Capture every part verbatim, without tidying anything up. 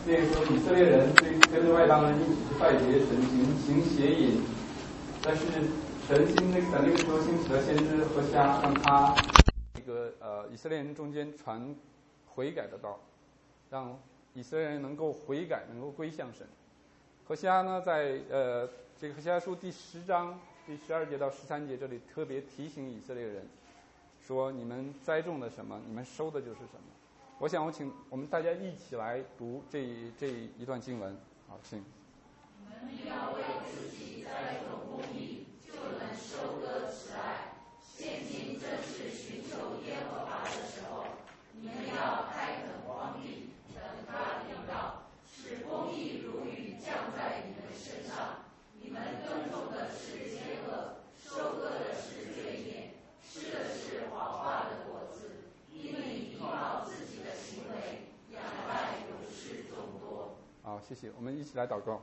那个时候以色列人对跟着外邦人一起去拜别神，行行邪淫，但是神兴那在那个时候兴起了先知何西阿，让他这个呃以色列人中间传悔改的道，让以色列人能够悔改，能够归向神。何西阿呢，在呃这个何西阿书第十章第十二节到十三节这里特别提醒以色列人，说你们栽种的什么，你们收的就是什么。我想我请我们大家一起来读这这一段经文。好，请。 你们要为自己栽种公义，就能收割慈爱。现今正是寻求耶和华的时候，你们要开垦荒地，等他临到，使公义如雨降在你们身上。你们耕种的是邪恶，收割的是罪孽，吃的是谎话的果子，因为依靠自己的行为，仰赖有事众多。 好，谢谢。我们一起来祷告。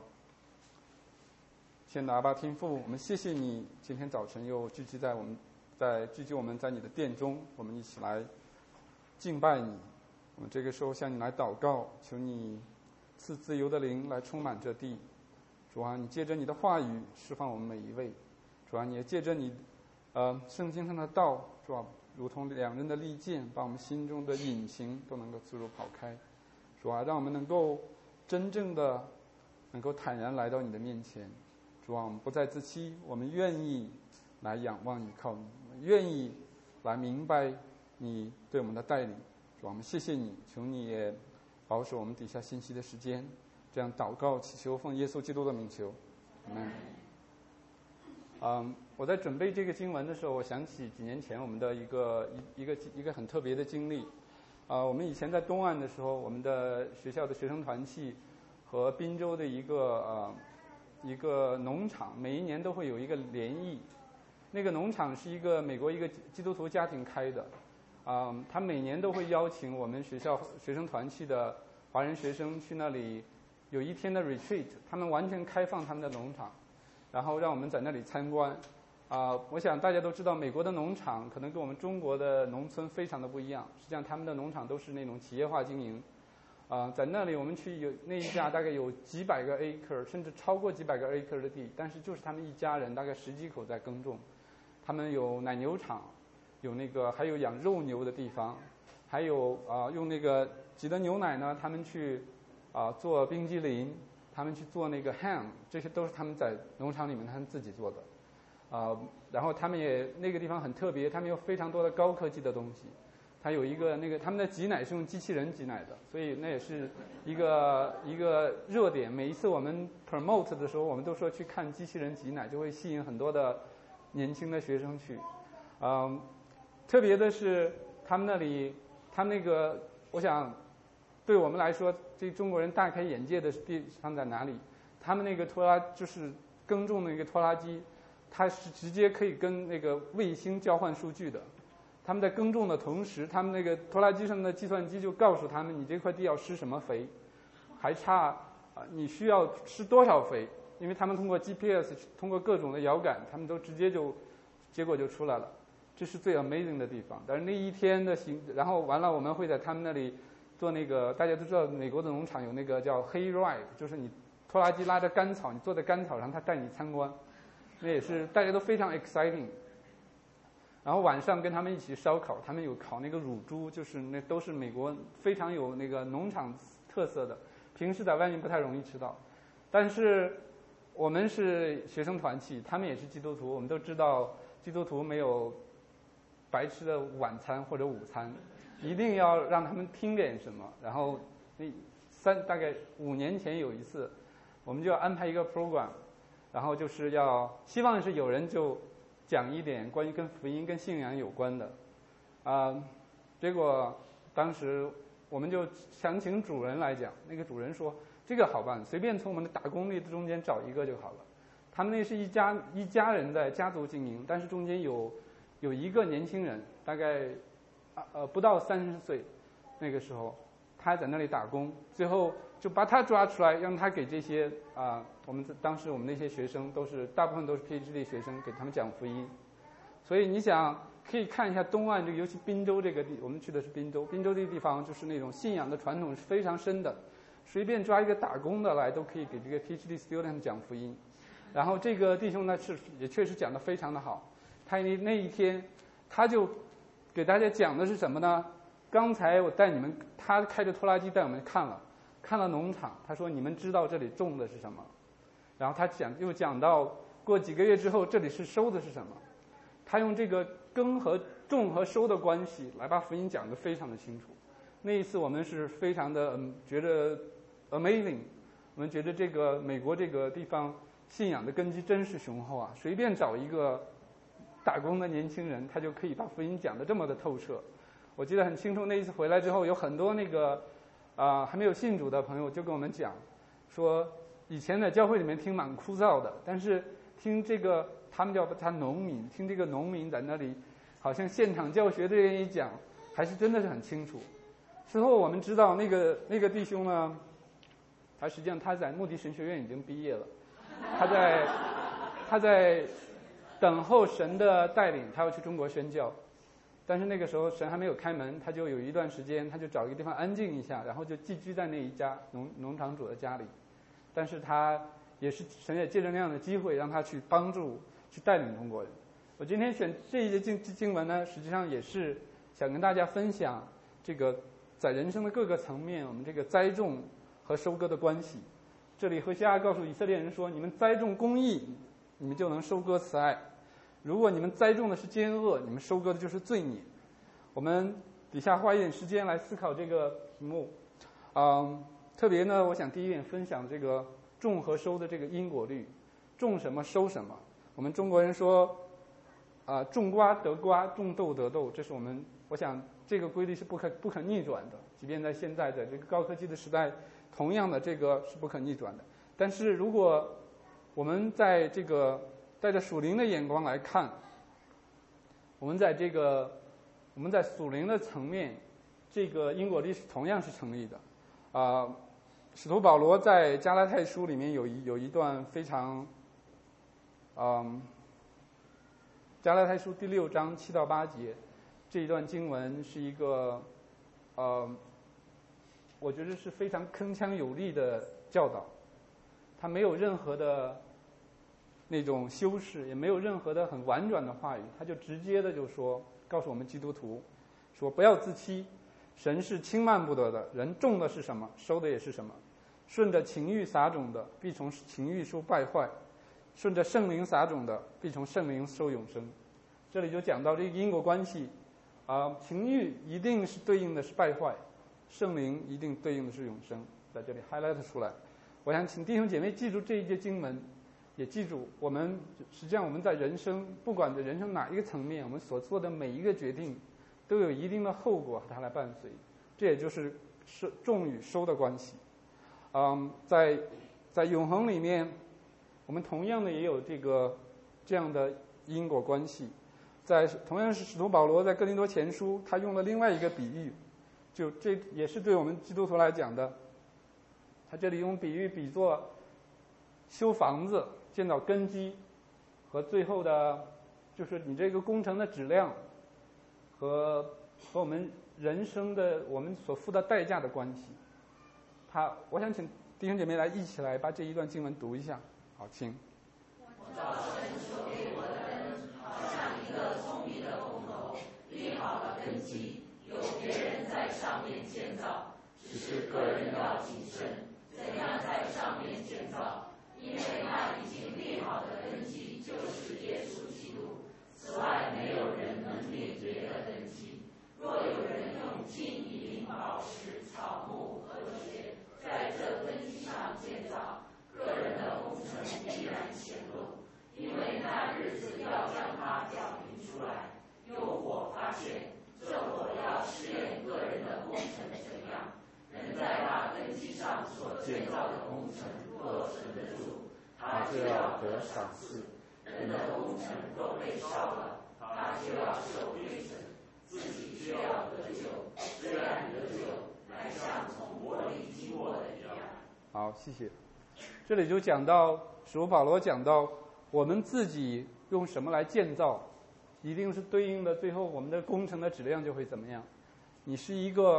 亲爱的阿爸天父，我们谢谢你今天早晨又聚集在我们在聚集我们在你的殿中，我们一起来敬拜你。我们这个时候向你来祷告，求你赐自由的灵来充满这地。主啊，你借着你的话语释放我们每一位。主啊，你也借着你呃圣经上的道，主啊，如同两刃的利剑，把我们心中的隐情都能够自如跑开。主啊，让我们能够真正的能够坦然来到你的面前。主啊，我们不再自欺，我们愿意来仰望依靠你，我们愿意来明白你对我们的带领。主啊，我们谢谢你，求你也保守我们底下信息的时间。这样祷告祈求，奉耶稣基督的名求，阿们。嗯，我在准备这个经文的时候，我想起几年前我们的一个一一个一个很特别的经历。啊、呃，我们以前在东岸的时候，我们的学校的学生团契和滨州的一个呃一个农场，每一年都会有一个联谊。那个农场是一个美国一个基督徒家庭开的，啊、呃，他每年都会邀请我们学校学生团契的华人学生去那里。有一天的 retreat， 他们完全开放他们的农场，然后让我们在那里参观。啊、呃，我想大家都知道，美国的农场可能跟我们中国的农村非常的不一样。实际上，他们的农场都是那种企业化经营。啊、呃，在那里我们去有那一家大概有几百个 acre， 甚至超过几百个 acre 的地，但是就是他们一家人大概十几口在耕种。他们有奶牛场，有那个还有养肉牛的地方，还有啊、呃、用那个挤的牛奶呢，他们去。啊，做冰激凌，他们去做那个 ham， 这些都是他们在农场里面他们自己做的。啊，然后他们也那个地方很特别，他们有非常多的高科技的东西。它有一个那个他们的挤奶是用机器人挤奶的，所以那也是一个一个热点。每一次我们 promote 的时候，我们都说去看机器人挤奶，就会吸引很多的年轻的学生去。嗯，特别的是他们那里，他们那个，我想。对我们来说，这中国人大开眼界的地方在哪里？他们那个拖拉就是耕种的那个拖拉机，它是直接可以跟那个卫星交换数据的。他们在耕种的同时，他们那个拖拉机上的计算机就告诉他们，你这块地要施什么肥，还差啊，你需要施多少肥？因为他们通过 G P S， 通过各种的遥感，他们都直接就结果就出来了。这是最 amazing 的地方。但是那一天的行，然后完了，我们会在他们那里。做那个大家都知道，美国的农场有那个叫 hay ride， 就是你拖拉机拉着干草，你坐在干草上，他带你参观，那也是大家都非常 exciting。然后晚上跟他们一起烧烤，他们有烤那个乳猪，就是那都是美国非常有那个农场特色的，平时在外面不太容易吃到。但是我们是学生团契，他们也是基督徒，我们都知道基督徒没有白吃的晚餐或者午餐。一定要让他们听点什么，然后那三大概五年前有一次，我们就要安排一个 program， 然后就是要希望是有人就讲一点关于跟福音跟信仰有关的，啊、呃，结果当时我们就想请主人来讲，那个主人说这个好办，随便从我们的打工力中间找一个就好了。他们那是一家一家人在家族经营，但是中间有有一个年轻人，大概。呃，不到三十岁，那个时候他在那里打工，最后就把他抓出来，让他给这些啊、呃，我们当时我们那些学生都是大部分都是 P H D 学生，给他们讲福音。所以你想可以看一下东岸这个，尤其滨州这个地，我们去的是滨州，滨州这个地方就是那种信仰的传统是非常深的， 随便抓一个打工的来都可以给这个 PhD student 讲福音。然后这个弟兄呢是也确实讲得非常的好，他那那一天他就给大家讲的是什么呢？刚才我带你们，他开着拖拉机带我们看了，看了农场，他说你们知道这里种的是什么？然后他讲又讲到过几个月之后这里是收的是什么？他用这个耕和种和收的关系来把福音讲得非常的清楚。那一次我们是非常的嗯觉得 amazing， 我们觉得这个美国这个地方信仰的根基真是雄厚啊！随便找一个打工的年轻人，他就可以把福音讲得这么的透彻。我记得很清楚，那一次回来之后，有很多那个啊、呃、还没有信主的朋友就跟我们讲，说以前在教会里面听蛮枯燥的，但是听这个他们叫他农民，听这个农民在那里好像现场教学的人一讲，还是真的是很清楚。之后我们知道那个那个弟兄呢，他实际上他在牧地神学院已经毕业了。他在他在等候神的带领，他要去中国宣教，但是那个时候神还没有开门，他就有一段时间，他就找一个地方安静一下，然后就寄居在那一家农农场主的家里。但是他也是神也借着那样的机会，让他去帮助去带领中国人。我今天选这一节经经文呢，实际上也是想跟大家分享这个在人生的各个层面，我们这个栽种和收割的关系。这里何西阿告诉以色列人说：你们栽种公义，你们就能收割慈爱；如果你们栽种的是奸恶，你们收割的就是罪孽。我们底下花一点时间来思考这个题目。嗯，特别呢，我想第一点分享这个种和收的这个因果律，种什么收什么。我们中国人说，啊、呃，种瓜得瓜，种豆得豆，这是我们，我想这个规律是不可不可逆转的，即便在现在的这个高科技的时代。同样的，这个是不可逆转的。但是如果我们在这个带着属灵的眼光来看，我们在这个我们在属灵的层面，这个因果律是同样是成立的。啊、呃，使徒保罗在加拉太书里面有一有一段非常，嗯，加拉太书第六章七到八节，这一段经文是一个，呃。我觉得是非常铿锵有力的教导，他没有任何的那种修饰，也没有任何的很婉转的话语，他就直接的就说，告诉我们基督徒，说不要自欺，神是轻慢不得的，人种的是什么，收的也是什么。顺着情欲撒种的，必从情欲收败坏；顺着圣灵撒种的，必从圣灵收永生。这里就讲到这个因果关系，啊、呃，情欲一定是对应的是败坏。圣灵一定对应的是永生，在这里 highlight 出来。我想请弟兄姐妹记住这一节经文，也记住我们实际上我们在人生，不管在人生哪一个层面，我们所做的每一个决定，都有一定的后果它来伴随。这也就是收种与收的关系。嗯，在在永恒里面，我们同样的也有这个这样的因果关系。在同样是使徒保罗在哥林多前书，他用了另外一个比喻。就这也是对我们基督徒来讲的，他这里用比喻比作修房子、建造根基，和最后的，就是你这个工程的质量和和我们人生的我们所付的代价的关系。他，我想请弟兄姐妹来一起来把这一段经文读一下。好，请。 我照神所给我的恩，好像一个聪明的工头，立好了根基。有别人在上面建造，只是个人要谨慎，怎样在上面建造？因为那已经立好的根基就是耶稣基督。此外，没有人能立别的根基。若有人用金银宝石、草木和铁在这根基上建造，个人的工程必然显露，因为那日子要将它表明出来，有火发现。这火要试验个人的工程怎样，人在那根基上所建造的工程若存得住，他就要得赏赐；人的工程若被烧了，他就要受亏损，自己却要得救。虽然得救，乃像从火里经过的一样。 好，谢谢。这里就讲到，使徒保罗讲到，我们自己用什么来建造，一定是对应的，最后我们的工程的质量就会怎么样。你是一个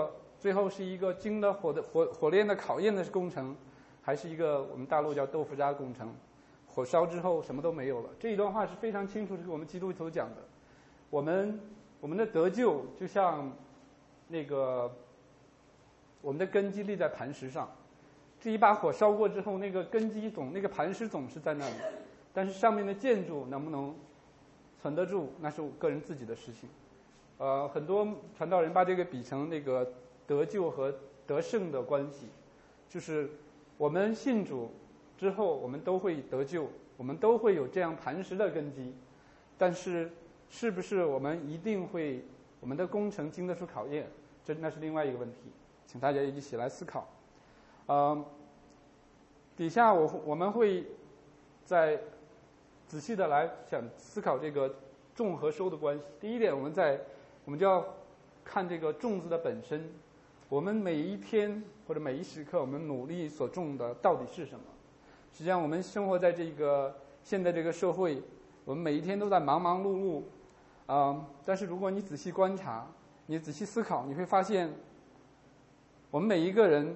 最后是一个经的火的火火炼的考验的工程，还是一个我们大陆叫豆腐渣工程，火烧之后什么都没有了。这一段话是非常清楚，是给我们基督徒讲的。我们我们的得救就像那个我们的根基立在磐石上，这一把火烧过之后，那个根基总那个磐石总是在那里，但是上面的建筑能不能存得住，那是我个人自己的事情。呃，很多传道人把这个比成那个得救和得胜的关系，就是我们信主之后，我们都会得救，我们都会有这样磐石的根基，但是是不是我们一定会我们的工程经得住考验，这那是另外一个问题，请大家一起来思考。呃，底下我我们会再仔细的来想思考这个种和收的关系。第一点，我们在我们就要看这个种子的本身，我们每一天或者每一时刻，我们努力所种的到底是什么？实际上，我们生活在这个现在这个社会，我们每一天都在忙忙碌碌，啊、呃，但是如果你仔细观察，你仔细思考，你会发现，我们每一个人，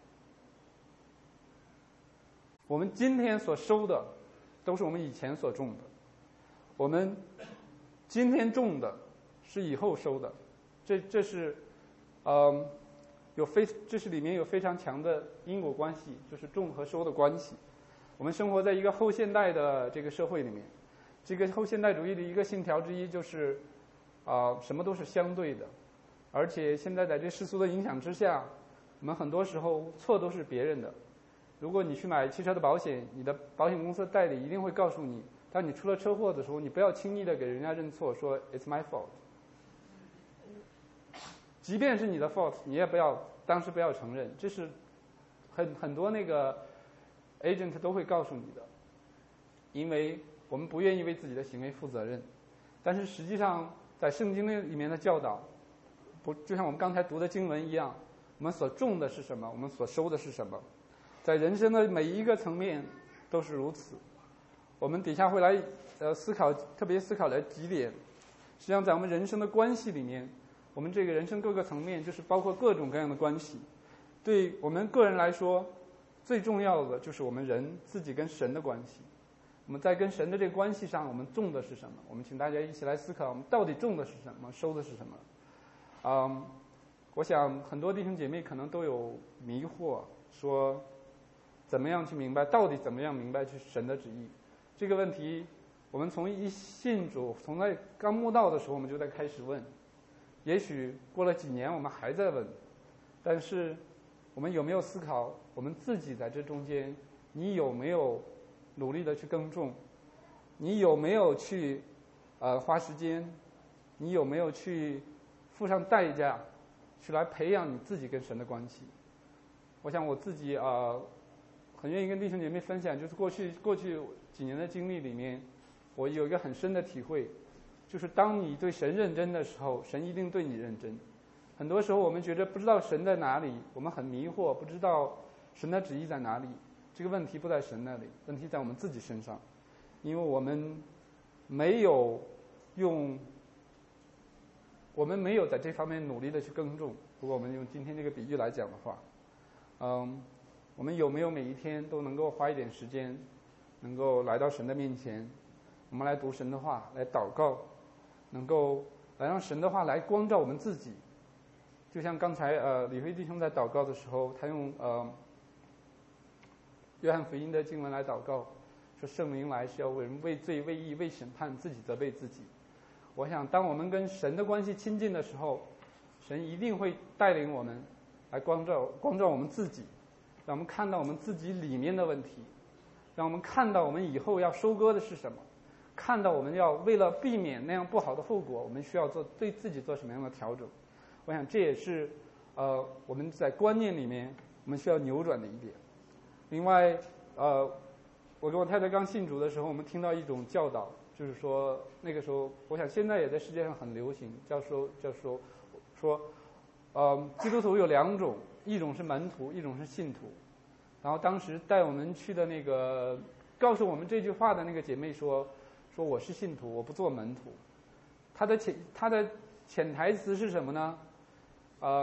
我们今天所收的，都是我们以前所种的，我们今天种的是以后收的，这这是，呃，有非这是里面有非常强的因果关系，就是种和收的关系。我们生活在一个后现代的这个社会里面，这个后现代主义的一个信条之一就是，啊、呃，什么都是相对的，而且现在在这世俗的影响之下，我们很多时候错都是别人的。如果你去买汽车的保险，你的保险公司代理一定会告诉你，当你出了车祸的时候，你不要轻易的给人家认错，说 "It's my fault"。即便是你的 fault， 你也不要当时不要承认，这是很很多那个 agent 都会告诉你的，因为我们不愿意为自己的行为负责任。但是实际上，在圣经里面的教导，不就像我们刚才读的经文一样，我们所种的是什么，我们所收的是什么，在人生的每一个层面都是如此。我们底下会来呃思考，特别思考的几点。实际上，在我们人生的关系里面，我们这个人生各个层面，就是包括各种各样的关系。对我们个人来说，最重要的就是我们人自己跟神的关系。我们在跟神的这个关系上，我们种的是什么？我们请大家一起来思考，我们到底种的是什么，收的是什么？嗯，我想很多弟兄姐妹可能都有迷惑，说怎么样去明白，到底怎么样明白去神的旨意？这个问题，我们从一信主，从在刚慕道的时候，我们就在开始问。也许过了几年，我们还在问，但是我们有没有思考，我们自己在这中间，你有没有努力的去耕种？你有没有去呃花时间？你有没有去付上代价，去来培养你自己跟神的关系？我想我自己啊、呃，很愿意跟弟兄姐妹分享，就是过去过去几年的经历里面，我有一个很深的体会。就是当你对神认真的时候，神一定对你认真。很多时候我们觉得不知道神在哪里，我们很迷惑，不知道神的旨意在哪里。这个问题不在神那里，问题在我们自己身上，因为我们没有用，我们没有在这方面努力的去耕种。如果我们用今天这个比喻来讲的话，嗯，我们有没有每一天都能够花一点时间，能够来到神的面前，我们来读神的话，来祷告。能够来让神的话来光照我们自己，就像刚才呃李辉弟兄在祷告的时候，他用呃约翰福音的经文来祷告，说圣灵来是要为人为罪为义为审判，自己责备自己。我想当我们跟神的关系亲近的时候，神一定会带领我们来光照光照我们自己，让我们看到我们自己里面的问题，让我们看到我们以后要收割的是什么，看到我们要为了避免那样不好的后果，我们需要做对自己做什么样的调整。我想这也是呃我们在观念里面我们需要扭转的一点。另外呃我跟我太太刚信主的时候，我们听到一种教导，就是说那个时候我想现在也在世界上很流行，叫说叫说说呃基督徒有两种，一种是门徒，一种是信徒。然后当时带我们去的那个告诉我们这句话的那个姐妹说说我是信徒，我不做门徒。他的潜他的潜台词是什么呢？呃，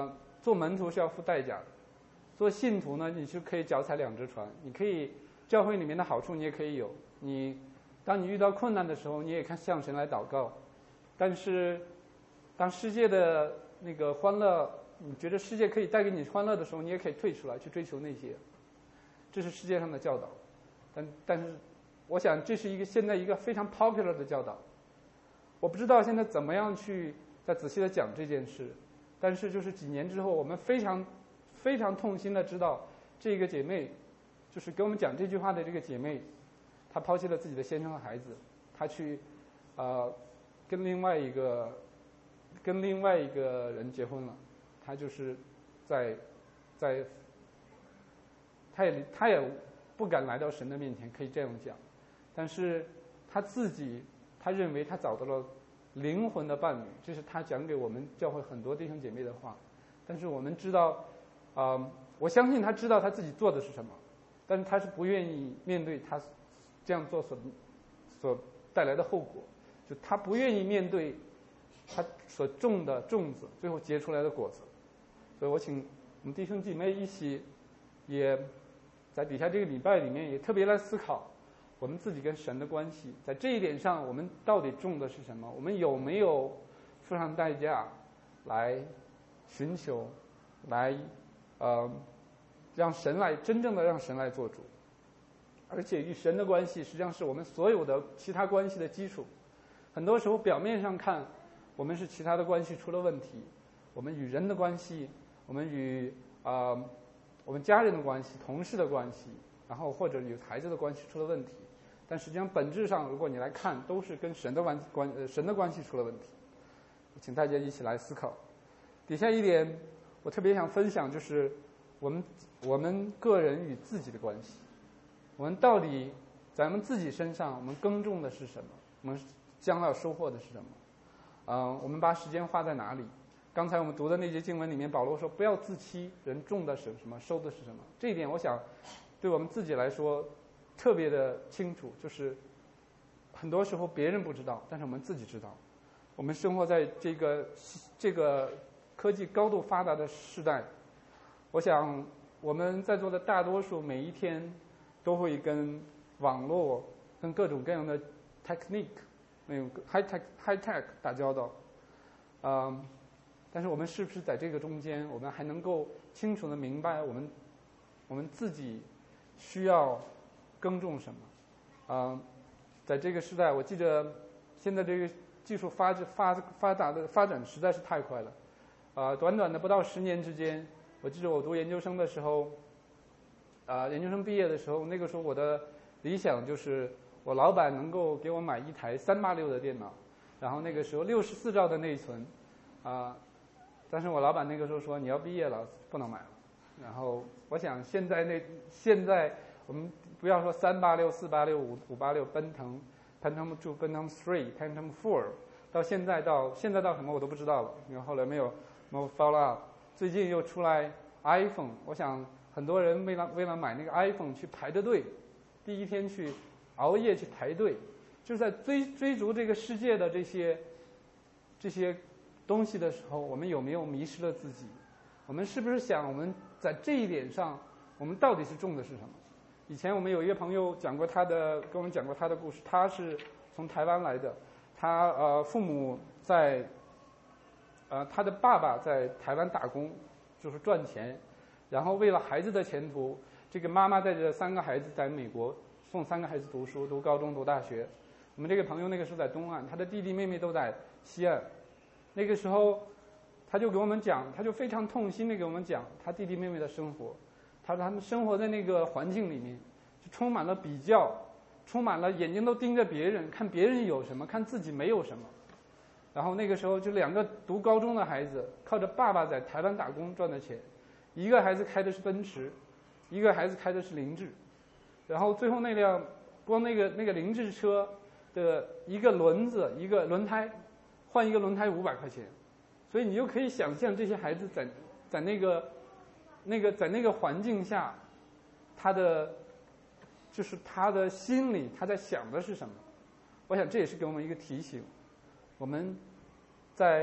做门徒是要付代价的，做信徒呢，你是可以脚踩两只船，你可以教会里面的好处你也可以有，你当你遇到困难的时候，你也看向神来祷告，但是当世界的那个欢乐，你觉得世界可以带给你欢乐的时候，你也可以退出来去追求那些，这是世界上的教导。但但是我想这是一个现在一个非常 popular 的教导，我不知道现在怎么样去再仔细的讲这件事，但是就是几年之后，我们非常非常痛心的知道，这个姐妹就是给我们讲这句话的这个姐妹，她抛弃了自己的先生和孩子，她去呃跟另外一个跟另外一个人结婚了，她就是在在她也她也不敢来到神的面前，可以这样讲，但是她自己她认为她找到了灵魂的伴侣，这是她讲给我们教会很多弟兄姐妹的话。但是我们知道，啊、呃，我相信她知道她自己做的是什么，但是她是不愿意面对她这样做所所带来的后果，就她不愿意面对她所种的种子最后结出来的果子。所以我请我们弟兄姐妹一起，也在底下这个礼拜里面也特别来思考我们自己跟神的关系，在这一点上我们到底种的是什么？我们有没有付上代价来寻求，来呃让神来真正的让神来做主？而且与神的关系实际上是我们所有的其他关系的基础。很多时候表面上看我们是其他的关系出了问题，我们与人的关系，我们与呃我们家人的关系、同事的关系，然后或者与孩子的关系出了问题，但实际上本质上如果你来看，都是跟神的关关呃神的关系出了问题。请大家一起来思考。底下一点我特别想分享，就是我们我们个人与自己的关系，我们到底在我们自己身上我们耕种的是什么，我们将要收获的是什么？嗯、呃，我们把时间花在哪里？刚才我们读的那节经文里面，保罗说不要自欺，人种的是什么，收的是什么。这一点我想对我们自己来说特别的清楚，就是很多时候别人不知道，但是我们自己知道。我们生活在这个这个科技高度发达的时代，我想我们在座的大多数每一天都会跟网络、跟各种各样的 technique、那种 high tech high tech 打交道。嗯，但是我们是不是在这个中间，我们还能够清楚地明白我们我们自己需要耕种什么？嗯，在这个时代，我记得现在这个技术发发发达的发展实在是太快了。啊、呃，短短的不到十年之间，我记得我读研究生的时候，啊、呃，研究生毕业的时候，那个时候我的理想就是我老板能够给我买一台三八六的电脑，然后那个时候六十四兆的内存，啊、呃，但是我老板那个时候说你要毕业了不能买了。然后我想现在那现在我们不要说三八六、四八六、五五八六，奔腾。Pentium two, Pentium three, Pentium four， 到现在到现在到什么我都不知道了，因为后来没有没有 follow up。最近又出来 iPhone， 我想很多人为了为了买那个 iPhone 去排着队，第一天去熬夜去排队，就是在追追逐这个世界的这些这些东西的时候，我们有没有迷失了自己？我们是不是想我们在这一点上，我们到底是种的是什么？以前我们有一个朋友讲过他的，跟我们讲过他的故事。他是从台湾来的，他呃父母在，呃他的爸爸在台湾打工，就是赚钱，然后为了孩子的前途，这个妈妈带着三个孩子在美国送三个孩子读书，读高中读大学。我们这个朋友那个时候在东岸，他的弟弟妹妹都在西岸。那个时候他就给我们讲，他就非常痛心地给我们讲他弟弟妹妹的生活。他说他们生活在那个环境里面，就充满了比较，充满了眼睛都盯着别人，看别人有什么，看自己没有什么。然后那个时候就两个读高中的孩子，靠着爸爸在台湾打工赚的钱，一个孩子开的是奔驰，一个孩子开的是凌志。然后最后那辆光那个那个凌志车的一个轮子一个轮胎，换一个轮胎五百块钱。所以你就可以想象这些孩子在在那个那个在那个环境下，他的就是他的心里他在想的是什么？我想这也是给我们一个提醒。我们在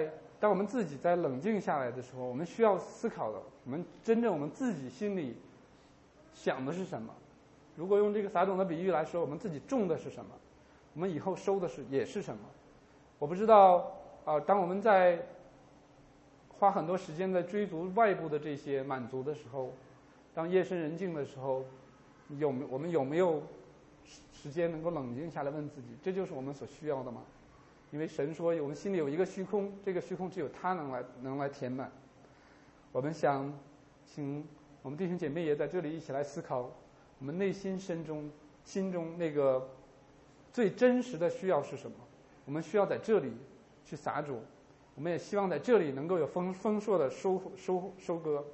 当我们自己在冷静下来的时候，我们需要思考的，我们真正我们自己心里想的是什么？如果用这个撒种的比喻来说，我们自己种的是什么？我们以后收的是也是什么？我不知道啊、呃，当我们在花很多时间在追逐外部的这些满足的时候，当夜深人静的时候，有没我们有没有时间能够冷静下来问自己，这就是我们所需要的吗？因为神说我们心里有一个虚空，这个虚空只有他能来能来填满。我们想请我们弟兄姐妹也在这里一起来思考，我们内心深中心中那个最真实的需要是什么？我们需要在这里去撒种，我们也希望在这里能够有丰丰硕的收收收割。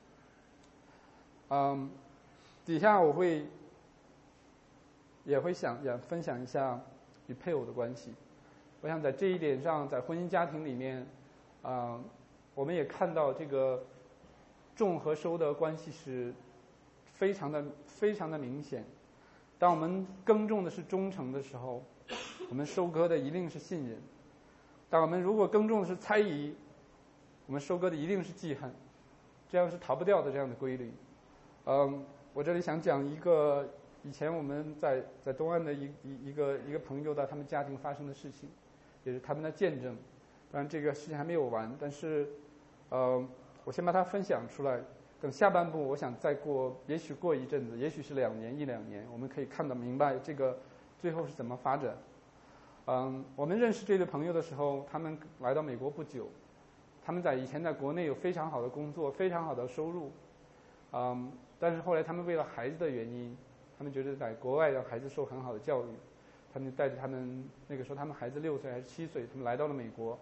嗯，底下我会也会想也分享一下与配偶的关系。我想在这一点上，在婚姻家庭里面，啊、呃，我们也看到这个种和收的关系是非常的非常的明显。当我们耕种的是忠诚的时候，我们收割的一定是信任；当我们如果耕种的是猜疑，我们收割的一定是记恨。这样是逃不掉的这样的规律。嗯，我这里想讲一个以前我们在在东岸的一一一个一个朋友的他们家庭发生的事情，也是他们的见证。当然这个事情还没有完，但是呃，我先把它分享出来。等下半部，我想再过，也许过一阵子，也许是两年一两年，我们可以看得明白这个最后是怎么发展。嗯，我们认识这对朋友的时候，他们来到美国不久，他们在以前在国内有非常好的工作，非常好的收入，嗯，但是后来他们为了孩子的原因，他们觉得在国外让孩子受很好的教育，他们带着他们那个时候他们孩子六岁还是七岁，他们来到了美国。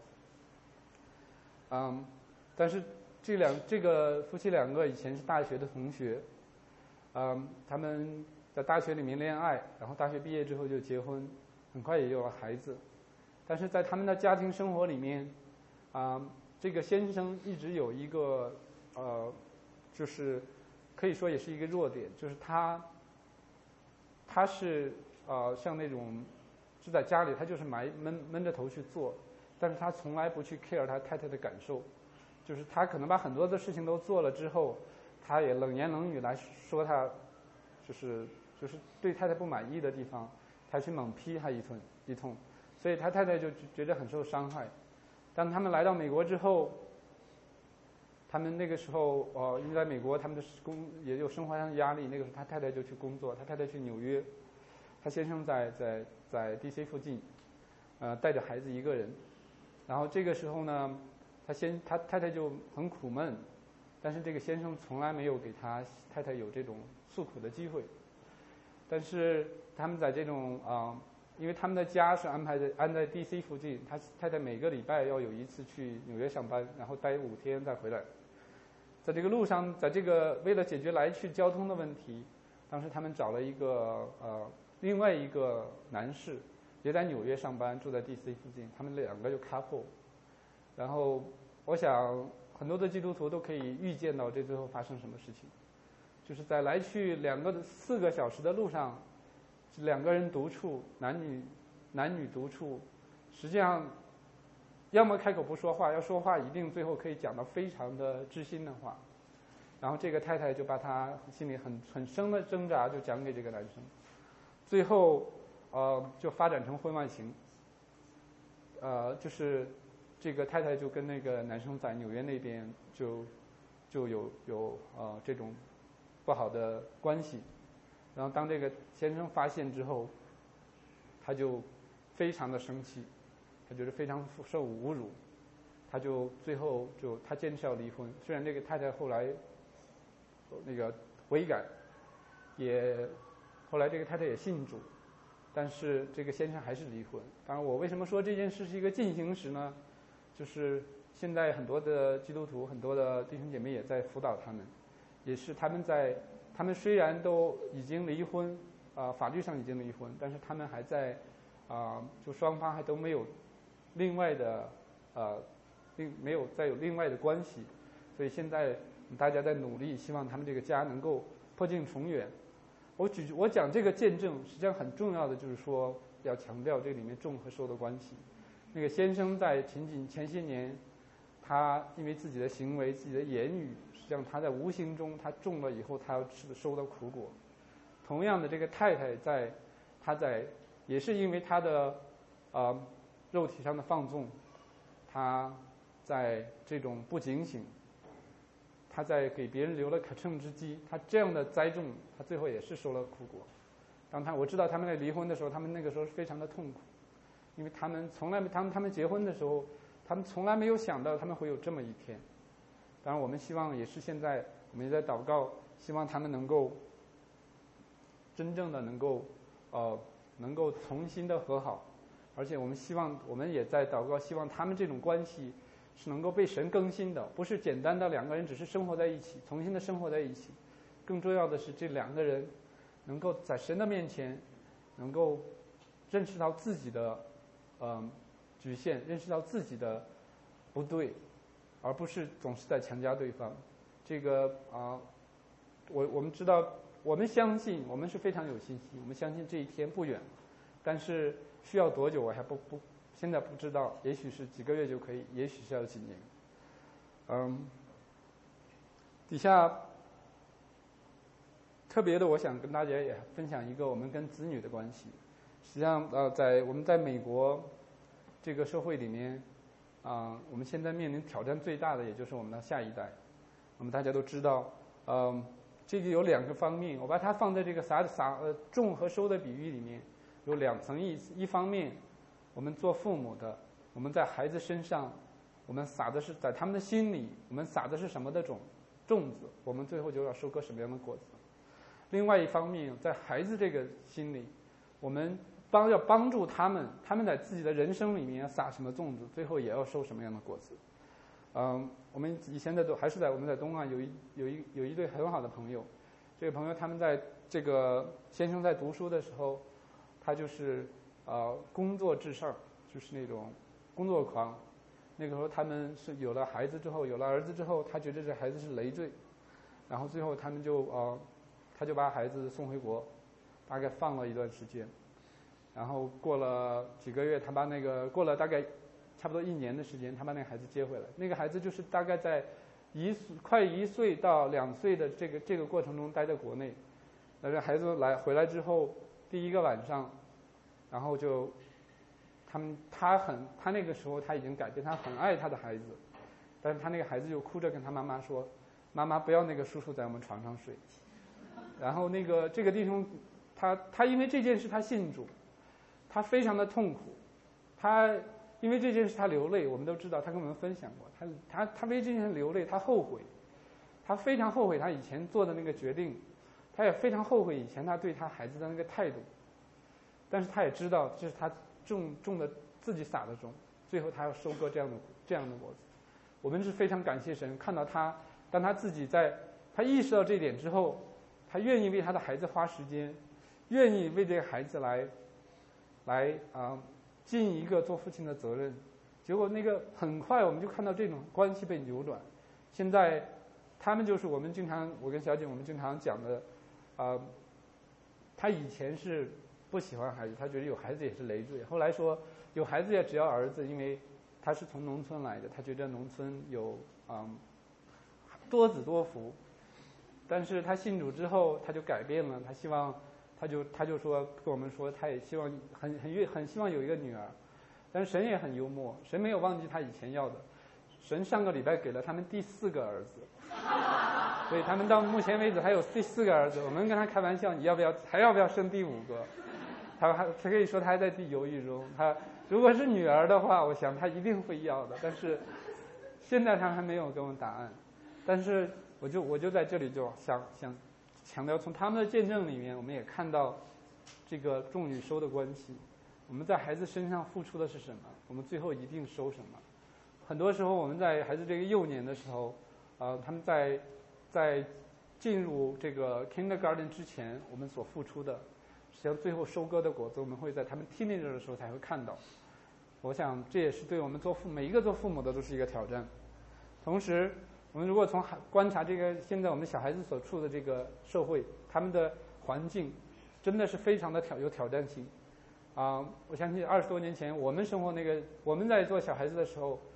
嗯，但是这两这个夫妻两个以前是大学的同学，嗯，他们在大学里面恋爱，然后大学毕业之后就结婚，很快也有了孩子。但是在他们的家庭生活里面，啊、嗯，这个先生一直有一个呃，就是可以说也是一个弱点，就是他他是呃像那种是在家里他就是埋闷闷着头去做，但是他从来不去 care 他太太的感受。就是他可能把很多的事情都做了之后，他也冷言冷语来说他，就是就是对太太不满意的地方，他去猛批他一通一通，所以他太太就觉得很受伤害。当他们来到美国之后，他们那个时候呃，因为在美国他们的工也有生活上的压力，那个时候他太太就去工作，他太太去纽约，他先生在在在 D C 附近，呃，带着孩子一个人，然后这个时候呢。他先，他太太就很苦闷，但是这个先生从来没有给他太太有这种诉苦的机会。但是他们在这种啊、呃，因为他们的家是安排在安在 D C 附近，他太太每个礼拜要有一次去纽约上班，然后待五天再回来。在这个路上，在这个为了解决来去交通的问题，当时他们找了一个呃另外一个男士，也在纽约上班，住在 D C 附近，他们两个就 couple。然后我想很多的基督徒都可以预见到这最后发生什么事情，就是在来去两个四个小时的路上，两个人独处，男女男女独处，实际上要么开口不说话，要说话一定最后可以讲到非常的知心的话。然后这个太太就把她心里很很深的挣扎就讲给这个男生，最后呃就发展成婚外情，呃就是。这个太太就跟那个男生在纽约那边就就有有呃这种不好的关系，然后当这个先生发现之后，他就非常的生气，他觉得非常受侮辱，他就最后就他坚持要离婚。虽然这个太太后来那个悔改，也后来这个太太也信主，但是这个先生还是离婚。当然，我为什么说这件事是一个进行时呢？就是现在很多的基督徒，很多的弟兄姐妹也在辅导他们，也是他们在，他们虽然都已经离婚，啊、呃，法律上已经离婚，但是他们还在，啊、呃，就双方还都没有另外的，呃，另没有再有另外的关系，所以现在大家在努力，希望他们这个家能够破镜重圆。我举我讲这个见证，实际上很重要的就是说，要强调这里面种和收的关系。那个先生在前几前些年， 他因为自己的行为、自己的言语，实际上他在无形中他种了以后，他要吃收到苦果。同样的，这个太太在，她在也是因为她的呃肉体上的放纵，她在这种不警醒，她在给别人留了可乘之机，她这样的栽种，她最后也是收了苦果。当他我知道他们在离婚的时候，他们那个时候是非常的痛苦，因为他们从来没他们他们结婚的时候，他们从来没有想到他们会有这么一天。当然，我们希望也是现在我们也在祷告，希望他们能够真正的能够呃能够重新的和好，而且我们希望我们也在祷告，希望他们这种关系是能够被神更新的，不是简单的两个人只是生活在一起，重新的生活在一起，更重要的是这两个人能够在神的面前，能够认识到自己的呃局限，认识到自己的不对，而不是总是在强加对方。这个啊、呃，我我们知道，我们相信，我们是非常有信心，我们相信这一天不远，但是需要多久我还不不现在不知道，也许是几个月就可以，也许是要几年。嗯，底下。特别的，我想跟大家也分享一个我们跟子女的关系。实际上，呃，在我们在美国这个社会里面，啊、呃，我们现在面临挑战最大的，也就是我们的下一代。我们大家都知道，呃，这个有两个方面，我把它放在这个撒撒呃种和收的比喻里面，有两层意思。一方面，我们做父母的，我们在孩子身上，我们撒的是在他们的心里，我们撒的是什么的种种子，我们最后就要收割什么样的果子。另外一方面，在孩子这个心里，我们帮要帮助他们，他们在自己的人生里面撒什么种子，最后也要收什么样的果子。嗯，我们以前在都还是在我们在东岸有一有一有一对很好的朋友，这个朋友他们在这个先生在读书的时候，他就是呃工作至上，就是那种工作狂。那个时候他们是有了孩子之后，有了儿子之后，他觉得这孩子是累赘，然后最后他们就呃。他就把孩子送回国，大概放了一段时间，然后过了几个月，他把那个过了大概差不多一年的时间，他把那个孩子接回来。那个孩子就是大概在一快一岁到两岁的这个这个过程中待在国内。那这孩子来回来之后，第一个晚上，然后就他们他很他那个时候他已经改变，他很爱他的孩子，但是他那个孩子就哭着跟他妈妈说：“妈妈，不要那个叔叔在我们床上睡。”然后那个这个弟兄，他他因为这件事他信主，他非常的痛苦，他因为这件事他流泪，我们都知道，他跟我们分享过，他他他为这件事流泪，他后悔，他非常后悔他以前做的那个决定，他也非常后悔以前他对他孩子的那个态度，但是他也知道这是他种种的自己撒的种，最后他要收割这样的这样的果子。我们是非常感谢神，看到他当他自己在他意识到这一点之后。他愿意为他的孩子花时间，愿意为这个孩子来，来啊、呃，尽一个做父亲的责任。结果那个很快我们就看到这种关系被扭转。现在他们就是我们经常，我跟小姐我们经常讲的，啊、呃，他以前是不喜欢孩子，他觉得有孩子也是累赘。后来说有孩子也只要儿子，因为他是从农村来的，他觉得农村有啊、呃、多子多福。但是他信主之后，他就改变了。他希望，他就他就说跟我们说，他也希望很很愿很希望有一个女儿。但是神也很幽默，神没有忘记他以前要的。神上个礼拜给了他们第四个儿子，所以他们到目前为止还有第四个儿子。我们跟他开玩笑，你要不要还要不要生第五个？他还他可以说他还在犹豫中。他如果是女儿的话，我想他一定会要的。但是现在他还没有给我们答案。但是我就我就在这里就想想强调，从他们的见证里面，我们也看到这个种与收的关系。我们在孩子身上付出的是什么，我们最后一定收什么。很多时候我们在孩子这个幼年的时候，呃，他们在在进入这个 kindergarten 之前，我们所付出的，实际上最后收割的果子，我们会在他们 teenager 的时候才会看到。我想这也是对我们做父每一个做父母的都是一个挑战。同时，我们如果从观察这个现在我们小孩子所处的这个社会，他们的环境真的是非常的挑有挑战性啊、呃！我相信二十多年前我们生活那个我们在做小孩子的时候，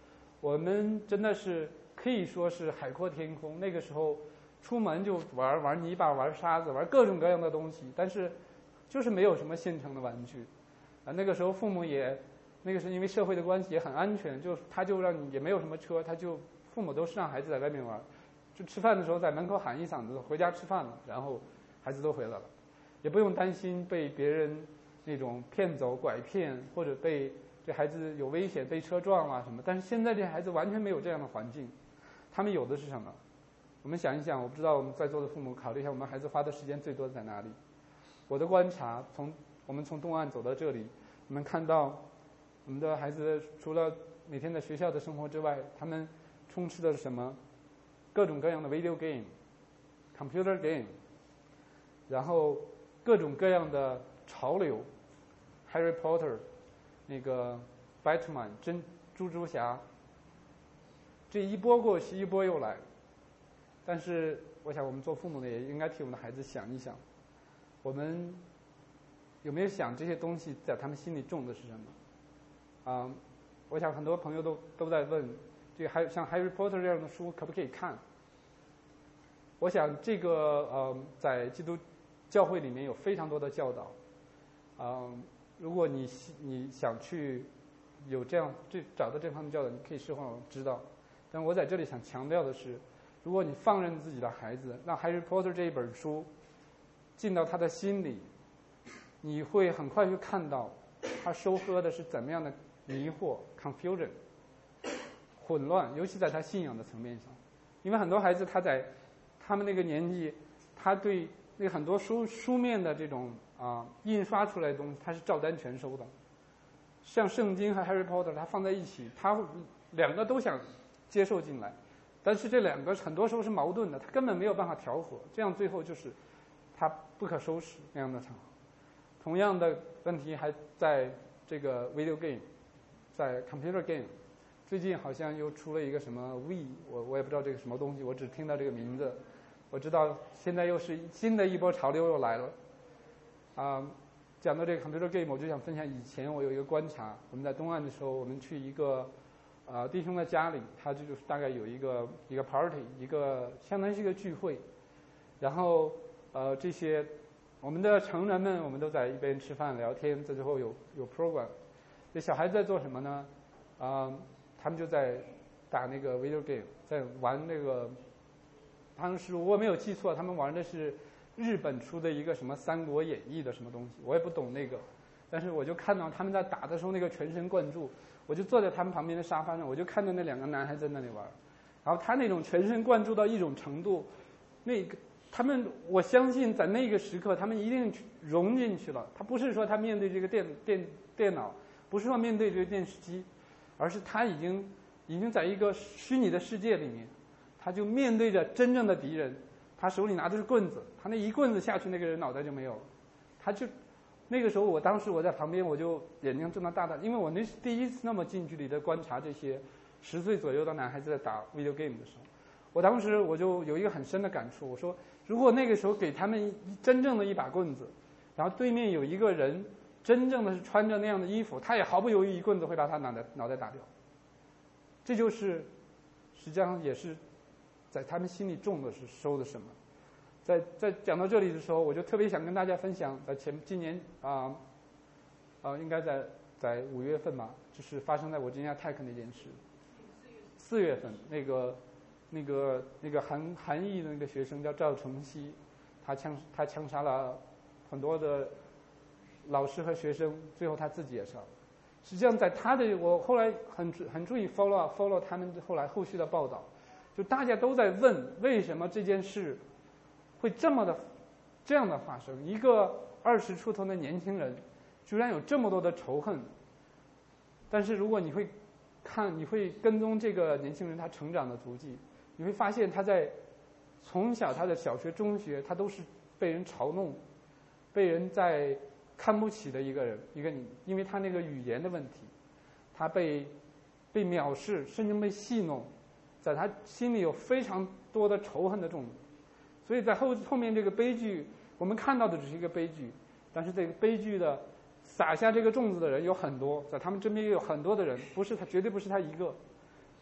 我们真的是可以说是海阔天空。那个时候出门就玩玩泥巴、玩沙子、玩各种各样的东西，但是就是没有什么现成的玩具。啊，那个时候父母也，那个是因为社会的关系也很安全，就他就让你也没有什么车，他就父母都是让孩子在外面玩，就吃饭的时候在门口喊一嗓子回家吃饭了，然后孩子都回来了，也不用担心被别人那种骗走、拐骗，或者被这孩子有危险被车撞啊什么。但是现在这孩子完全没有这样的环境，他们有的是什么？我们想一想，我不知道我们在座的父母考虑一下，我们孩子花的时间最多的在哪里？我的观察，从我们从东岸走到这里，我们看到我们的孩子除了每天在学校的生活之外，他们充斥的是什么？各种各样的 video game、computer game， 然后各种各样的潮流 ，Harry Potter， 那个 Batman 真蜘蛛侠，这一波过去，一波又来。但是，我想我们做父母的也应该替我们的孩子想一想，我们有没有想这些东西在他们心里种的是什么？啊、嗯，我想很多朋友都都在问，这个还像《Harry Potter》这样的书可不可以看？我想这个呃，在基督教会里面有非常多的教导，啊、嗯，如果你你想去有这样这找到这方面教导，你可以事后知道。但我在这里想强调的是，如果你放任自己的孩子，让《Harry Potter》这一本书进到他的心里，你会很快就看到他收获的是怎么样的迷惑 confusion 混乱，尤其在他信仰的层面上。因为很多孩子他在他们那个年纪，他对那个很多书书面的这种啊印刷出来的东西，他是照单全收的。像圣经和 Harry Potter 他放在一起，他两个都想接受进来，但是这两个很多时候是矛盾的，他根本没有办法调和，这样最后就是他不可收拾那样的场合。同样的问题还在这个 video game， 在 computer game， 最近好像又出了一个什么 Wii， 我我也不知道这个什么东西，我只听到这个名字，我知道现在又是新的一波潮流又来了。啊、呃，讲到这个 computer game， 我就想分享以前我有一个观察，我们在东岸的时候，我们去一个呃弟兄的家里，他就是大概有一个一个 party， 一个相当于是一个聚会，然后呃这些。我们的成人们，我们都在一边吃饭聊天，这之后有有 program。这小孩子在做什么呢？啊、呃，他们就在打那个 video game， 在玩那个。当时我没有记错，他们玩的是日本出的一个什么《三国演义》的什么东西，我也不懂那个。但是我就看到他们在打的时候那个全神贯注，我就坐在他们旁边的沙发上，我就看到那两个男孩在那里玩。然后他那种全神贯注到一种程度，那个。他们，我相信在那个时刻，他们一定融进去了。他不是说他面对这个电电电脑，不是说面对这个电视机，而是他已经已经在一个虚拟的世界里面，他就面对着真正的敌人。他手里拿的是棍子，他那一棍子下去，那个人脑袋就没有了。他就那个时候，我当时我在旁边，我就眼睛睁得大大，因为我那是第一次那么近距离的观察这些十岁左右的男孩子在打 video game 的时候。我当时我就有一个很深的感触，我说，如果那个时候给他们真正的一把棍子，然后对面有一个人真正的是穿着那样的衣服，他也毫不犹豫一棍子会把他脑袋脑袋打掉。这就是实际上也是在他们心里种的是收的什么。在在讲到这里的时候，我就特别想跟大家分享，在前今年啊啊、呃呃、应该在在五月份吧，就是发生在我今天 Tech 那件事。四月份那个。那个那个韩韩裔的那个学生叫赵承熙，他枪他枪杀了很多的老师和学生，最后他自己也杀了。实际上，在他的我后来很很注意 follow follow 他们后来后续的报道，就大家都在问为什么这件事会这么的这样的发生？一个二十出头的年轻人，居然有这么多的仇恨。但是如果你会看，你会跟踪这个年轻人他成长的足迹。你会发现他在从小他的小学、中学，他都是被人嘲弄、被人在看不起的一个人，一个你，因为他那个语言的问题，他被被藐视，甚至被戏弄，在他心里有非常多的仇恨的种子。所以在后后面这个悲剧，我们看到的只是一个悲剧，但是这个悲剧的撒下这个种子的人有很多，在他们身边也有很多的人，不是他，绝对不是他一个。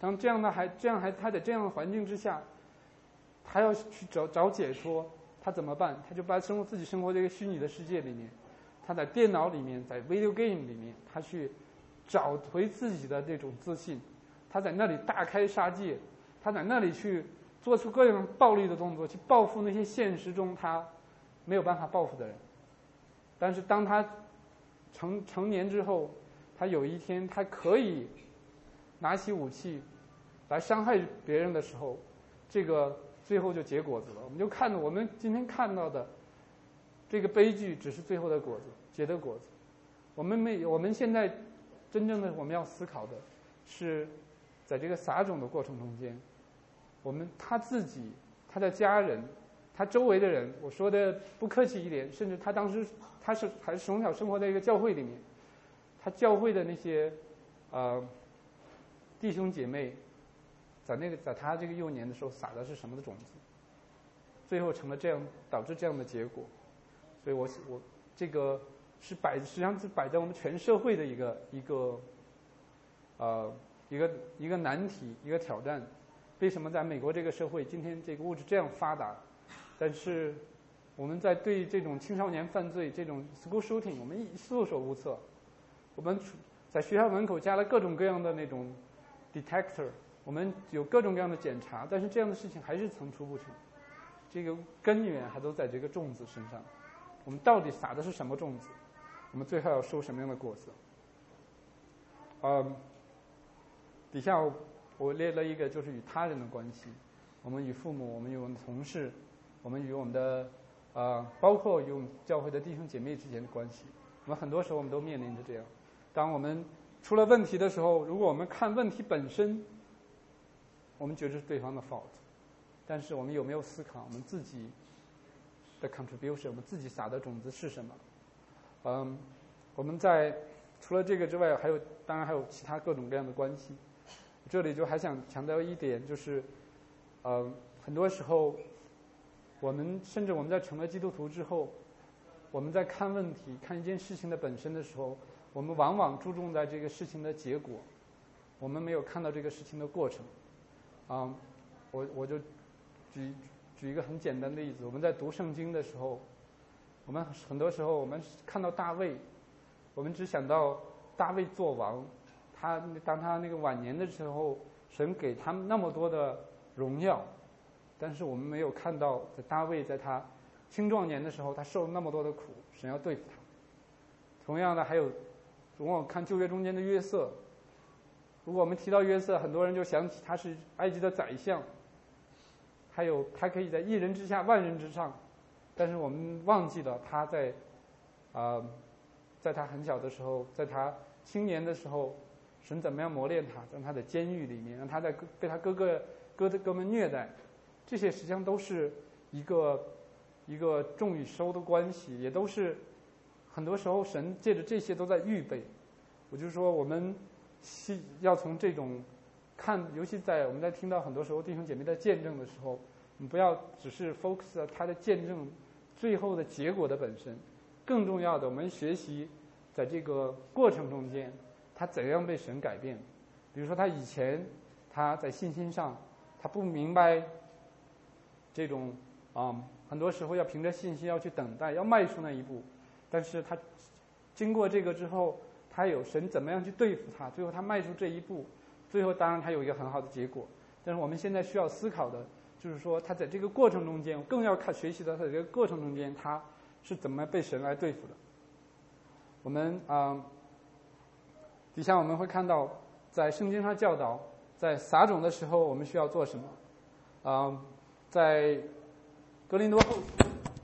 当这样的还这样还他在这样的环境之下，他要去找找解脱，他怎么办？他就把生活自己生活在一个虚拟的世界里面，他在电脑里面，在 video game 里面，他去找回自己的这种自信，他在那里大开杀戒，他在那里去做出各种暴力的动作，去报复那些现实中他没有办法报复的人。但是当他成成年之后，他有一天他可以拿起武器来伤害别人的时候，这个最后就结果子了。我们就看到我们今天看到的这个悲剧，只是最后的果子，结的果子。我们没，我们现在真正的我们要思考的是，在这个撒种的过程中间，我们他自己、他的家人、他周围的人，我说的不客气一点，甚至他当时他是还是从小生活在一个教会里面，他教会的那些呃弟兄姐妹，在那个在他这个幼年的时候撒的是什么的种子，最后成了这样，导致这样的结果。所以我我这个是摆实际上是摆在我们全社会的一个一个呃一个一个难题，一个挑战。为什么在美国这个社会今天这个物质这样发达，但是我们在对这种青少年犯罪这种 school shooting 我们一束手无策。我们在学校门口加了各种各样的那种 detector， 我们有各种各样的检查，但是这样的事情还是层出不穷。这个根源还都在这个种子身上。我们到底撒的是什么种子？我们最后要收什么样的果子？嗯，底下我列了一个，就是与他人的关系。我们与父母，我们与我们的同事，我们与我们的呃，包括与我们教会的弟兄姐妹之间的关系。我们很多时候我们都面临着这样。当我们出了问题的时候，如果我们看问题本身，我们觉得是对方的 fault， 但是我们有没有思考我们自己的 contribution， 我们自己撒的种子是什么？嗯，我们在除了这个之外，还有当然还有其他各种各样的关系。这里就还想强调一点，就是呃，很多时候我们甚至我们在成了基督徒之后，我们在看问题、看一件事情的本身的时候，我们往往注重在这个事情的结果，我们没有看到这个事情的过程。啊、嗯，我我就举举一个很简单的例子，我们在读圣经的时候，我们很多时候我们看到大卫，我们只想到大卫做王，他当他那个晚年的时候，神给他那么多的荣耀，但是我们没有看到在大卫在他青壮年的时候，他受了那么多的苦，神要对付他。同样的还有，如果我看旧约中间的约瑟，如果我们提到约瑟，很多人就想起他是埃及的宰相，还有他可以在一人之下万人之上，但是我们忘记了他在啊、呃，在他很小的时候，在他青年的时候，神怎么样磨练他，让他在监狱里面，让他在被他哥哥哥的哥们虐待，这些实际上都是一个一个种与收的关系，也都是很多时候神借着这些都在预备。我就说我们要从这种看，尤其在我们在听到很多时候弟兄姐妹的见证的时候，你不要只是 focus 在他的见证最后的结果的本身，更重要的我们学习在这个过程中间他怎样被神改变。比如说他以前他在信心上他不明白这种啊、嗯，很多时候要凭着信心要去等待，要迈出那一步，但是他经过这个之后，他有神怎么样去对付他，最后他迈出这一步，最后当然他有一个很好的结果。但是我们现在需要思考的就是说，他在这个过程中间，更要看学习的他在这个过程中间他是怎么被神来对付的。我们啊、嗯，底下我们会看到在圣经上教导，在撒种的时候我们需要做什么啊、嗯？在哥林多后书，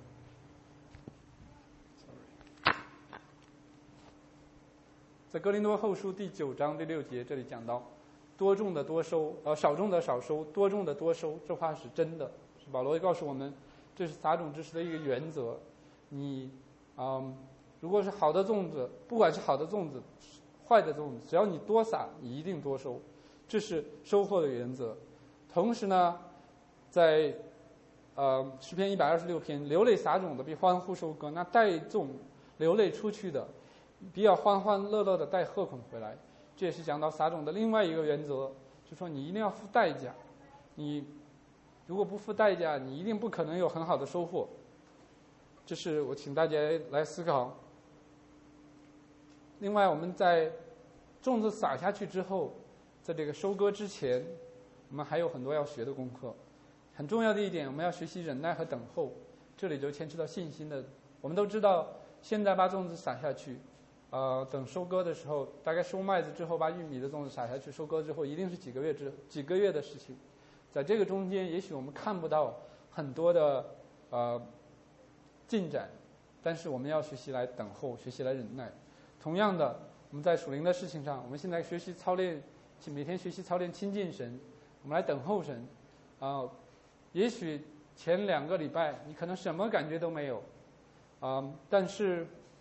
在哥林多后书第九章第六节，这里讲到多种的多收，呃，少种的少收，多种的多收，这话是真的。是保罗告诉我们，这是撒种之时的一个原则。你，嗯，如果是好的粽子，不管是好的粽子、坏的粽子，只要你多撒，你一定多收，这是收获的原则。同时呢，在呃诗篇一百二十六篇，流泪撒种的比欢呼收割，那带种流泪出去的，比较欢欢乐乐的带禾捆回来。这也是讲到撒种的另外一个原则， 就说你一定要付代价，你如果不付代价，你一定不可能有很好的收获。这是我请大家来思考。另外，我们在种子撒下去之后，在这个收割之前，我们还有很多要学的功课。很重要的一点，我们要学习忍耐和等候。这里就牵扯到信心的。我们都知道，现在把种子撒下去，呃，等收割的时候，大概收麦子之后，把玉米的种子撒下去，收割之后，一定是几个月之几个月的事情。在这个中间，也许我们看不到很多的呃进展，但是我们要学习来等候，学习来忍耐。同样的，我们在属灵的事情上，我们现在学习操练，每天学习操练亲近神，我们来等候神。啊、呃，也许前两个礼拜你可能什么感觉都没有，啊、呃，但是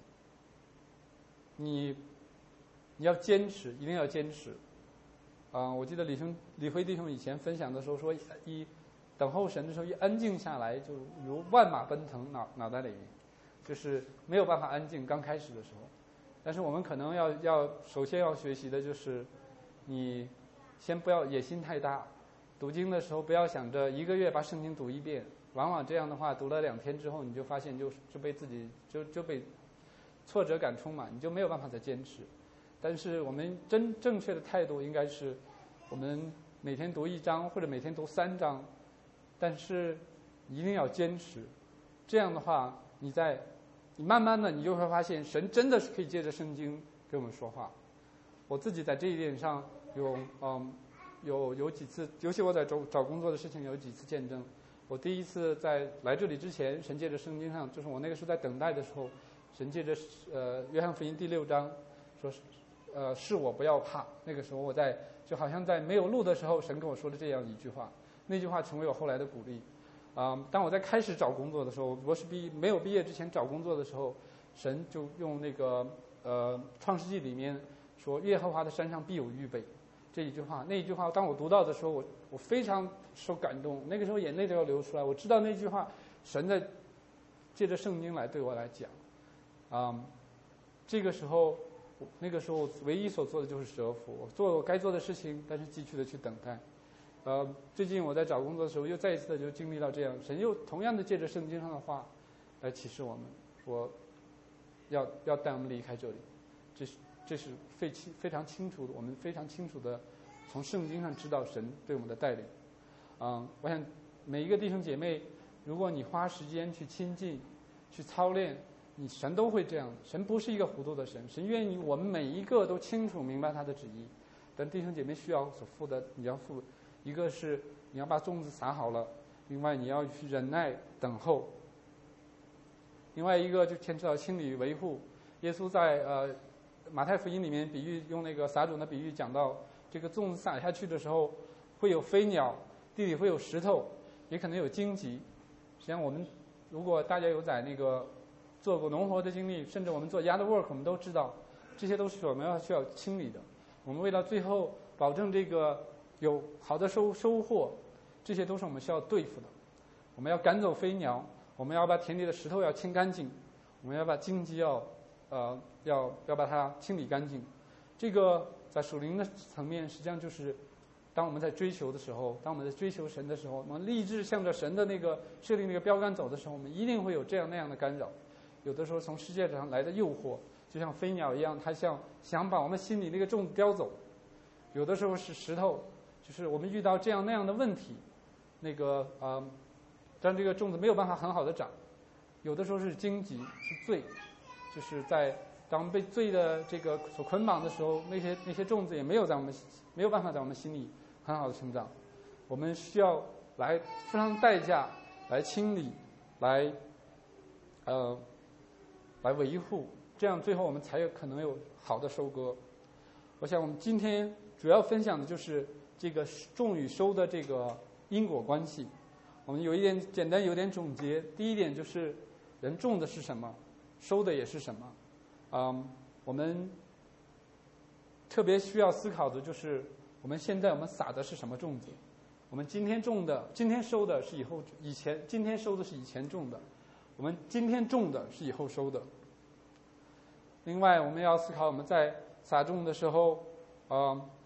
你你要坚持，一定要坚持。啊、呃，我记得李兄李辉弟兄以前分享的时候说，一等候神的时候，一安静下来，就如万马奔腾，脑脑袋里面就是没有办法安静。刚开始的时候，但是我们可能要要首先要学习的就是，你先不要野心太大，读经的时候不要想着一个月把圣经读一遍，往往这样的话，读了两天之后，你就发现就就被自己就就被挫折感充满，你就没有办法再坚持。但是我们真正确的态度应该是，我们每天读一章或者每天读三章，但是一定要坚持。这样的话，你在你慢慢的你就会发现，神真的是可以借着圣经给我们说话。我自己在这一点上有嗯有有几次，尤其我在找找工作的事情有几次见证。我第一次在来这里之前，神借着圣经上，就是我那个时候在等待的时候，神借着呃约翰福音第六章说，呃是我不要怕。那个时候我在就好像在没有路的时候，神跟我说的这样一句话，那句话成为我后来的鼓励。啊、呃，当我在开始找工作的时候，博士毕没有毕业之前找工作的时候，神就用那个呃创世纪里面说耶和华的山上必有预备这一句话，那一句话当我读到的时候，我我非常受感动，那个时候眼泪都要流出来。我知道那句话神在借着圣经来对我来讲，啊、嗯，这个时候那个时候唯一所做的就是折服，我做我该做的事情，但是继续的去等待。呃，最近我在找工作的时候，又再一次的就经历到这样，神又同样的借着圣经上的话来启示我们，说要要带我们离开这里，这是这是非清非常清楚的，我们非常清楚的从圣经上知道神对我们的带领。嗯，我想每一个弟兄姐妹，如果你花时间去亲近、去操练，你神都会这样。神不是一个糊涂的神，神愿意我们每一个都清楚明白他的旨意。但弟兄姐妹需要所付的，你要付。一个是你要把种子撒好了，另外你要去忍耐等候。另外一个就牵扯到清理维护。耶稣在呃马太福音里面比喻用那个撒种的比喻讲到，这个种子撒下去的时候会有飞鸟，地里会有石头，也可能有荆棘。实际上我们如果大家有在那个做过农活的经历，甚至我们做 yard work， 我们都知道这些都是我们要需要清理的。我们为了最后保证这个有好的收收获，这些都是我们需要对付的。我们要赶走飞鸟，我们要把田里的石头要清干净，我们要把荆棘要呃要要把它清理干净。这个在属灵的层面，实际上就是当我们在追求的时候，当我们在追求神的时候，我们立志向着神的那个设定那个标杆走的时候，我们一定会有这样那样的干扰。有的时候从世界上来的诱惑，就像飞鸟一样，它像想把我们心里那个种子叼走。有的时候是石头，就是我们遇到这样那样的问题，那个呃，让这个种子没有办法很好的长。有的时候是荆棘，是罪，就是在当我们被罪的这个所捆绑的时候，那些那些种子也没有在我们没有办法在我们心里很好的成长。我们需要来付上代价来清理，来呃来维护，这样最后我们才有可能有好的收割。我想我们今天主要分享的就是这个种与收的这个因果关系。我们有一点简单有点总结。第一点就是人种的是什么，收的也是什么。嗯，我们特别需要思考的就是我们现在我们撒的是什么种子。我们今天种的今天收的是以后以前今天收的是以前种的，我们今天种的是以后收的。另外我们要思考我们在撒种的时候，呃，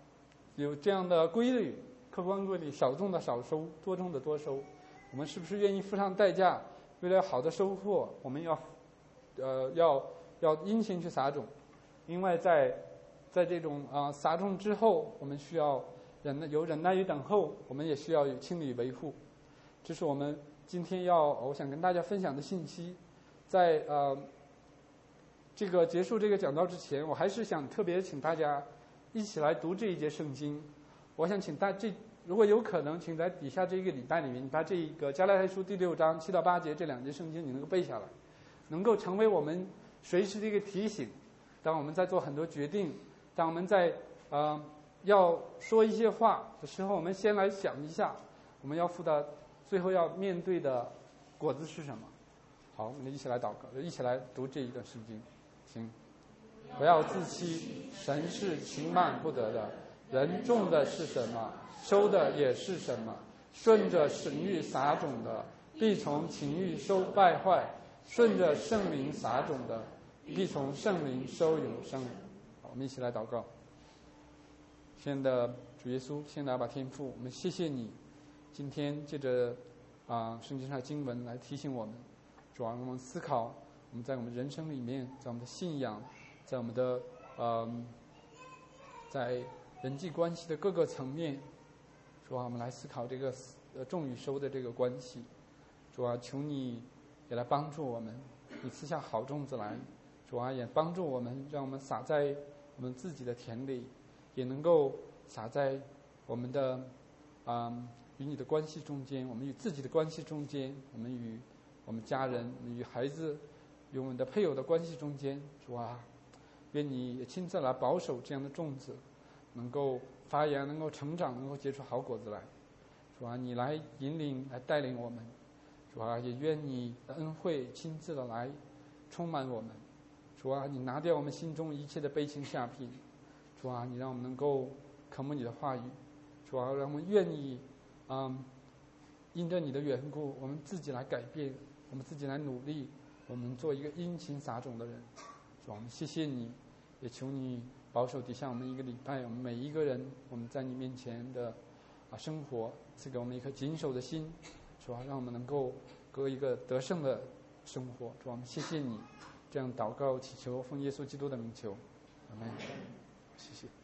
有这样的规律，客观规律，少种的少收，多种的多收。我们是不是愿意付上代价，为了好的收获，我们要呃要要殷勤去撒种？因为在在这种啊、呃、撒种之后，我们需要忍耐，有忍耐与等候，我们也需要有清理维护。这是我们今天要我想跟大家分享的信息。在呃这个结束这个讲道之前，我还是想特别请大家一起来读这一节圣经。我想请大这如果有可能，请在底下这一个礼拜里面，你把这一个加拉太书第六章七到八节这两节圣经你能够背下来，能够成为我们随时的一个提醒。当我们在做很多决定，当我们在呃要说一些话的时候，我们先来想一下，我们要付的最后要面对的果子是什么。好，我们一起来祷告，一起来读这一段圣经。行，不要自欺，神是轻慢不得的。人种的是什么，收的也是什么。顺着情欲撒种的，必从情欲收败坏；顺着圣灵撒种的，必从圣灵收永生。好，我们一起来祷告。亲爱的主耶稣，亲爱的阿爸天父，我们谢谢你，今天借着啊圣经上的经文来提醒我们，主啊，让我们思考我们在我们人生里面，在我们的信仰，在我们的呃，在人际关系的各个层面，主啊，我们来思考这个呃种与收的这个关系。主啊，求你也来帮助我们，你赐下好种子来。主啊，也帮助我们，让我们撒在我们自己的田里，也能够撒在我们的啊、嗯、与你的关系中间，我们与自己的关系中间，我们与我们家人、我们与孩子、与我们的配偶的关系中间。主啊，愿你也亲自来保守这样的种子，能够发芽，能够成长，能够结出好果子来。主啊，你来引领，来带领我们。主啊，也愿你的恩惠亲自的来充满我们。主啊，你拿掉我们心中一切的悲情下品。主啊，你让我们能够渴慕你的话语。主啊，让我们愿意嗯，因着你的缘故，我们自己来改变，我们自己来努力，我们做一个殷勤撒种的人。主啊，我们谢谢你，也求你保守底下我们一个礼拜，我们每一个人，我们在你面前的啊生活，赐给我们一颗谨守的心。主啊，让我们能够过一个得胜的生活。主啊，我们谢谢你，这样祷告祈求，奉耶稣基督的名求，阿们。谢谢。